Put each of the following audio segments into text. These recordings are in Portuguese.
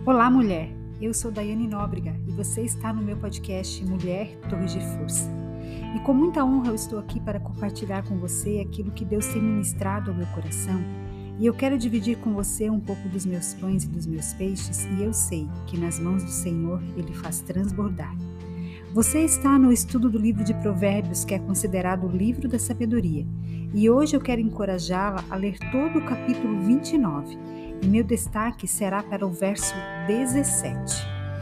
Olá, mulher! Eu sou Daiane Nóbrega e você está no meu podcast Mulher Torre de Força. E com muita honra eu estou aqui para compartilhar com você aquilo que Deus tem ministrado ao meu coração. E eu quero dividir com você um pouco dos meus pães e dos meus peixes, e eu sei que nas mãos do Senhor Ele faz transbordar. Você está no estudo do livro de Provérbios, que é considerado o livro da sabedoria. E hoje eu quero encorajá-la a ler todo o capítulo 29. E meu destaque será para o verso 17.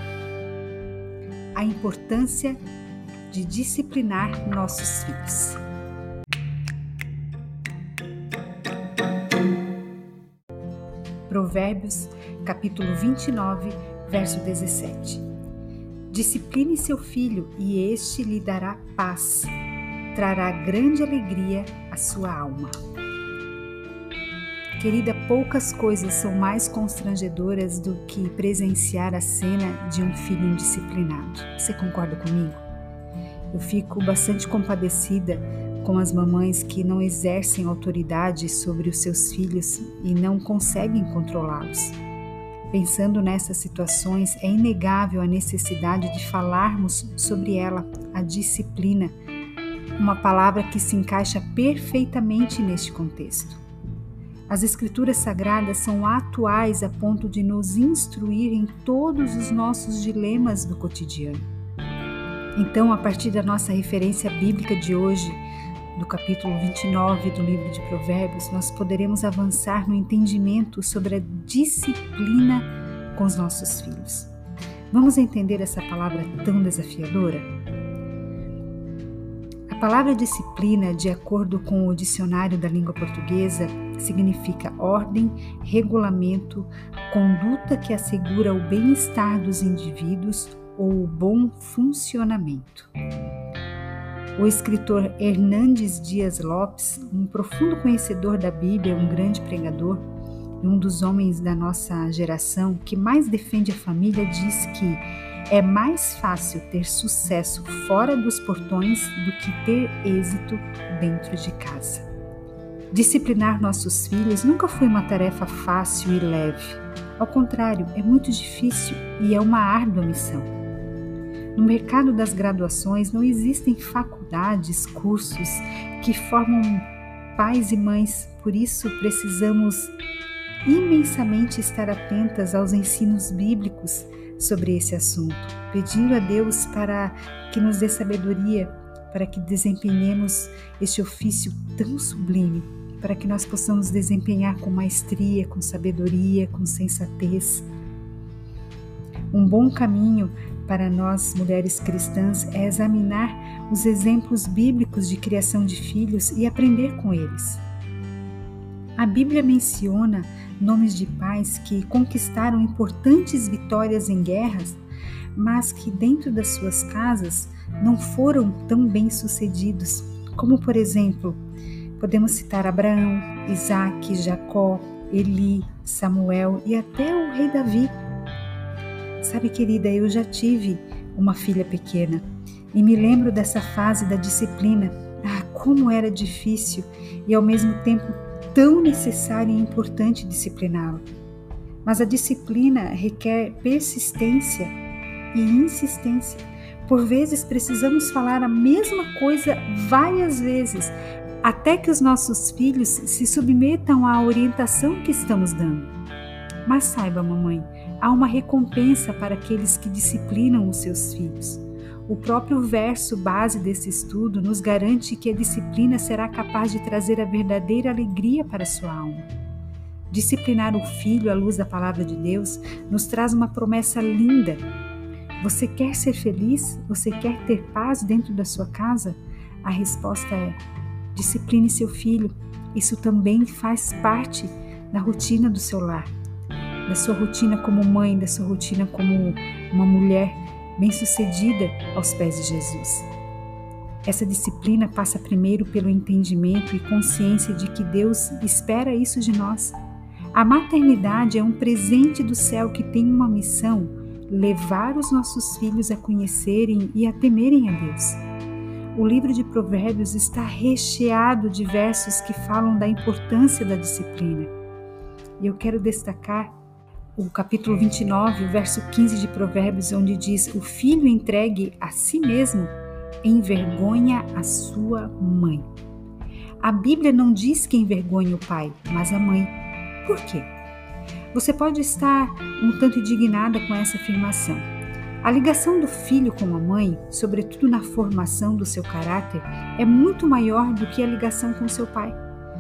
A importância de disciplinar nossos filhos. Provérbios, capítulo 29, verso 17. Discipline seu filho e este lhe dará paz, trará grande alegria à sua alma. Querida, poucas coisas são mais constrangedoras do que presenciar a cena de um filho indisciplinado. Você concorda comigo? Eu fico bastante compadecida com as mamães que não exercem autoridade sobre os seus filhos e não conseguem controlá-los. Pensando nessas situações, é inegável a necessidade de falarmos sobre ela, a disciplina, uma palavra que se encaixa perfeitamente neste contexto. As Escrituras Sagradas são atuais a ponto de nos instruir em todos os nossos dilemas do cotidiano. Então, a partir da nossa referência bíblica de hoje, do capítulo 29 do livro de Provérbios, nós poderemos avançar no entendimento sobre a disciplina com os nossos filhos. Vamos entender essa palavra tão desafiadora? A palavra disciplina, de acordo com o dicionário da língua portuguesa, significa ordem, regulamento, conduta que assegura o bem-estar dos indivíduos ou o bom funcionamento. O escritor Hernandes Dias Lopes, um profundo conhecedor da Bíblia, um grande pregador e um dos homens da nossa geração que mais defende a família, diz que é mais fácil ter sucesso fora dos portões do que ter êxito dentro de casa. Disciplinar nossos filhos nunca foi uma tarefa fácil e leve. Ao contrário, é muito difícil e é uma árdua missão. No mercado das graduações não existem faculdades, cursos que formam pais e mães, por isso precisamos imensamente estar atentas aos ensinos bíblicos sobre esse assunto, pedindo a Deus para que nos dê sabedoria, para que desempenhemos este ofício tão sublime, para que nós possamos desempenhar com maestria, com sabedoria, com sensatez. Um bom caminho para nós, mulheres cristãs, é examinar os exemplos bíblicos de criação de filhos e aprender com eles. A Bíblia menciona nomes de pais que conquistaram importantes vitórias em guerras, mas que dentro das suas casas não foram tão bem-sucedidos, como, por exemplo, podemos citar Abraão, Isaque, Jacó, Eli, Samuel e até o rei Davi. Sabe, querida, eu já tive uma filha pequena e me lembro dessa fase da disciplina. Como era difícil e ao mesmo tempo tão necessário e importante discipliná-la. Mas a disciplina requer persistência e insistência. Por vezes precisamos falar a mesma coisa várias vezes, até que os nossos filhos se submetam à orientação que estamos dando. Mas saiba, mamãe, há uma recompensa para aqueles que disciplinam os seus filhos. O próprio verso base desse estudo nos garante que a disciplina será capaz de trazer a verdadeira alegria para a sua alma. Disciplinar o filho à luz da palavra de Deus nos traz uma promessa linda. Você quer ser feliz? Você quer ter paz dentro da sua casa? A resposta é: discipline seu filho. Isso também faz parte da rotina do seu lar, da sua rotina como mãe, da sua rotina como uma mulher bem-sucedida aos pés de Jesus. Essa disciplina passa primeiro pelo entendimento e consciência de que Deus espera isso de nós. A maternidade é um presente do céu que tem uma missão: levar os nossos filhos a conhecerem e a temerem a Deus. O livro de Provérbios está recheado de versos que falam da importância da disciplina. E eu quero destacar o capítulo 29, o verso 15 de Provérbios, onde diz: o filho entregue a si mesmo envergonha a sua mãe. A Bíblia não diz que envergonha o pai, mas a mãe. Por quê? Você pode estar um tanto indignada com essa afirmação. A ligação do filho com a mãe, sobretudo na formação do seu caráter, é muito maior do que a ligação com seu pai.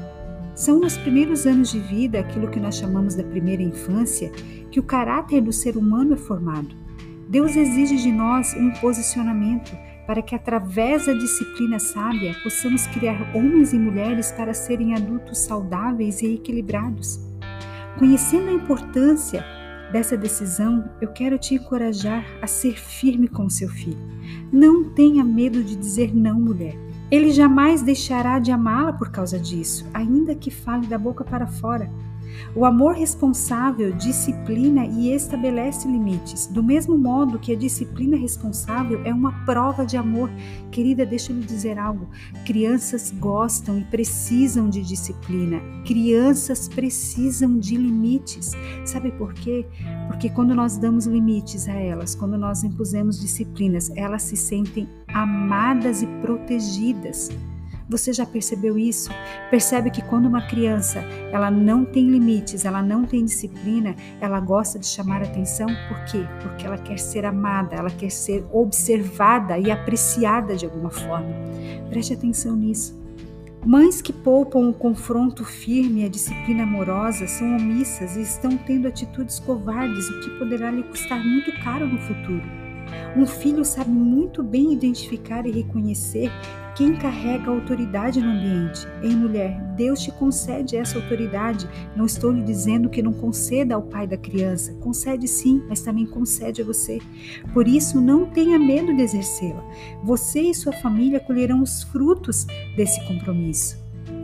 São nos primeiros anos de vida, aquilo que nós chamamos da primeira infância, que o caráter do ser humano é formado. Deus exige de nós um posicionamento para que, através da disciplina sábia, possamos criar homens e mulheres para serem adultos saudáveis e equilibrados. Conhecendo a importância dessa decisão, eu quero te encorajar a ser firme com seu filho. Não tenha medo de dizer não, mulher. Ele jamais deixará de amá-la por causa disso, ainda que fale da boca para fora. O amor responsável disciplina e estabelece limites, do mesmo modo que a disciplina responsável é uma prova de amor. Querida, deixa eu lhe dizer algo. Crianças gostam e precisam de disciplina. Crianças precisam de limites. Sabe por quê? Porque quando nós damos limites a elas, quando nós impusemos disciplinas, elas se sentem amadas e protegidas. Você já percebeu isso? Percebe que quando uma criança ela não tem limites, ela não tem disciplina, ela gosta de chamar atenção? Por quê? Porque ela quer ser amada, ela quer ser observada e apreciada de alguma forma. Preste atenção nisso. Mães que poupam o confronto firme e a disciplina amorosa são omissas e estão tendo atitudes covardes, o que poderá lhe custar muito caro no futuro. Um filho sabe muito bem identificar e reconhecer quem carrega a autoridade no ambiente. Ei, mulher, Deus te concede essa autoridade. Não estou lhe dizendo que não conceda ao pai da criança. Concede sim, mas também concede a você. Por isso, não tenha medo de exercê-la. Você e sua família colherão os frutos desse compromisso.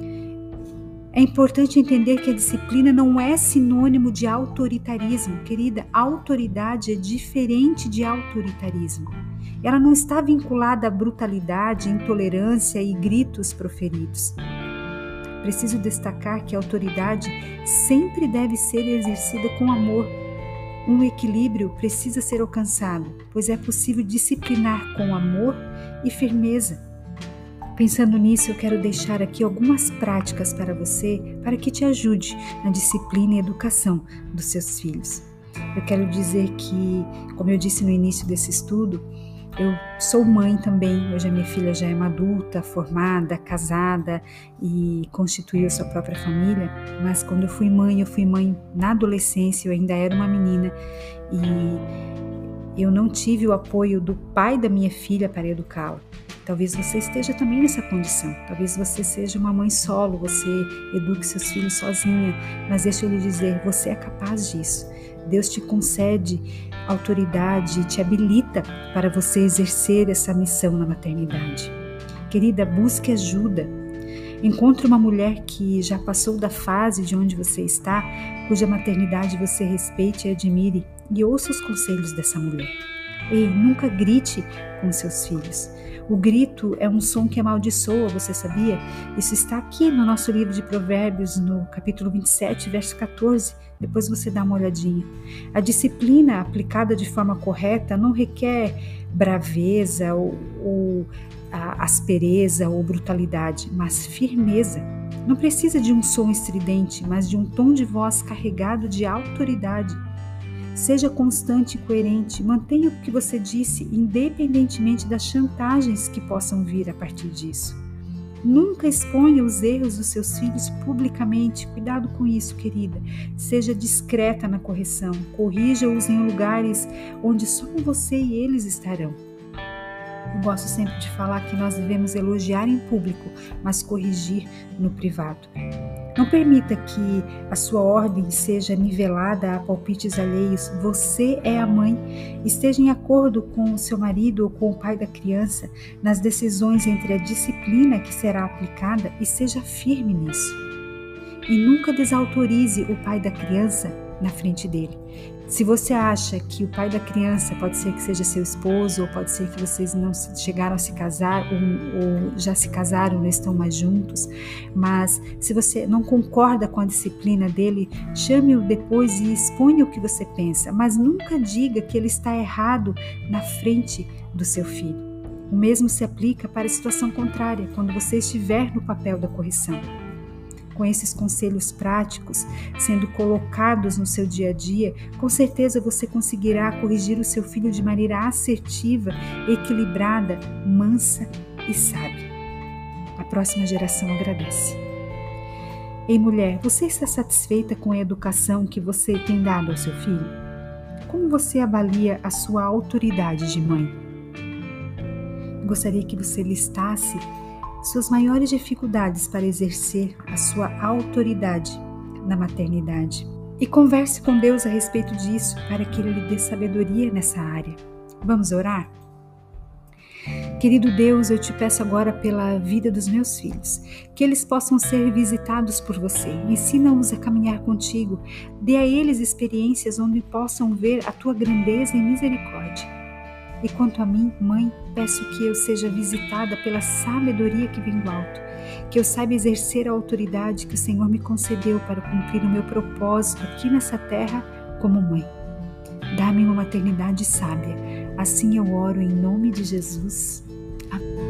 É importante entender que a disciplina não é sinônimo de autoritarismo. Querida, autoridade é diferente de autoritarismo. Ela não está vinculada à brutalidade, intolerância e gritos proferidos. Preciso destacar que a autoridade sempre deve ser exercida com amor. Um equilíbrio precisa ser alcançado, pois é possível disciplinar com amor e firmeza. Pensando nisso, eu quero deixar aqui algumas práticas para você, para que te ajude na disciplina e educação dos seus filhos. Eu quero dizer que, como eu disse no início desse estudo, eu sou mãe também. Hoje a minha filha já é uma adulta, formada, casada e constituiu sua própria família. Mas quando eu fui mãe na adolescência, eu ainda era uma menina e eu não tive o apoio do pai da minha filha para educá-la. Talvez você esteja também nessa condição. Talvez você seja uma mãe solo, você eduque seus filhos sozinha. Mas deixa eu lhe dizer, você é capaz disso. Deus te concede autoridade, te habilita para você exercer essa missão na maternidade. Querida, busque ajuda. Encontre uma mulher que já passou da fase de onde você está, cuja maternidade você respeite e admire, e ouça os conselhos dessa mulher. Ei, nunca grite com seus filhos. O grito é um som que amaldiçoa, você sabia? Isso está aqui no nosso livro de Provérbios, no capítulo 27, verso 14. Depois você dá uma olhadinha. A disciplina aplicada de forma correta não requer braveza ou aspereza ou brutalidade, mas firmeza. Não precisa de um som estridente, mas de um tom de voz carregado de autoridade. Seja constante e coerente, mantenha o que você disse, independentemente das chantagens que possam vir a partir disso. Nunca exponha os erros dos seus filhos publicamente. Cuidado com isso, querida. Seja discreta na correção. Corrija-os em lugares onde só você e eles estarão. Eu gosto sempre de falar que nós devemos elogiar em público, mas corrigir no privado. Não permita que a sua ordem seja nivelada a palpites alheios. Você é a mãe. Esteja em acordo com o seu marido ou com o pai da criança nas decisões entre a disciplina que será aplicada e seja firme nisso. E nunca desautorize o pai da criança na frente dele. Se você acha que o pai da criança pode ser que seja seu esposo, ou pode ser que vocês não chegaram a se casar, ou já se casaram, não estão mais juntos, mas se você não concorda com a disciplina dele, chame-o depois e exponha o que você pensa, mas nunca diga que ele está errado na frente do seu filho. O mesmo se aplica para a situação contrária, quando você estiver no papel da correção. Com esses conselhos práticos sendo colocados no seu dia a dia, com certeza você conseguirá corrigir o seu filho de maneira assertiva, equilibrada, mansa e sábia. A próxima geração agradece. Ei, mulher, você está satisfeita com a educação que você tem dado ao seu filho? Como você avalia a sua autoridade de mãe? Gostaria que você listasse suas maiores dificuldades para exercer a sua autoridade na maternidade. E converse com Deus a respeito disso para que Ele lhe dê sabedoria nessa área. Vamos orar? Querido Deus, eu te peço agora pela vida dos meus filhos, que eles possam ser visitados por você. Ensina-os a caminhar contigo. Dê a eles experiências onde possam ver a tua grandeza e misericórdia. E quanto a mim, mãe, peço que eu seja visitada pela sabedoria que vem do alto, que eu saiba exercer a autoridade que o Senhor me concedeu para cumprir o meu propósito aqui nessa terra como mãe. Dá-me uma maternidade sábia. Assim eu oro em nome de Jesus. Amém.